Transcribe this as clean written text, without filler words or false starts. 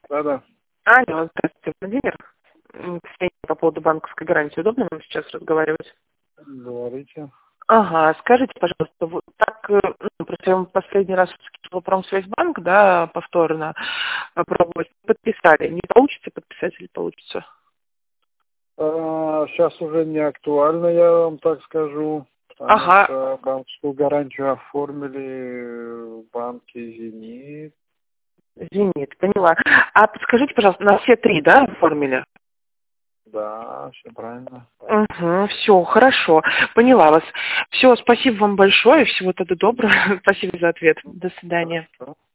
Да-да. Алло, здравствуйте, Владимир. По поводу банковской гарантии удобно вам сейчас разговаривать? Говорите. Ага, скажите, пожалуйста, вот так, просто я вам последний раз скидывала Промсвязьбанк, да, повторно пробовать, подписали. Не получится подписать или получится? Сейчас уже не актуально, я вам так скажу, потому Ага, что банковскую гарантию оформили в банке «Зенит». Зенит, поняла. А подскажите, пожалуйста, на все три, да, оформили? Да, все правильно. Угу, все, хорошо, поняла вас. Все, спасибо вам большое, всего тогда доброго. Спасибо за ответ. До свидания. Хорошо.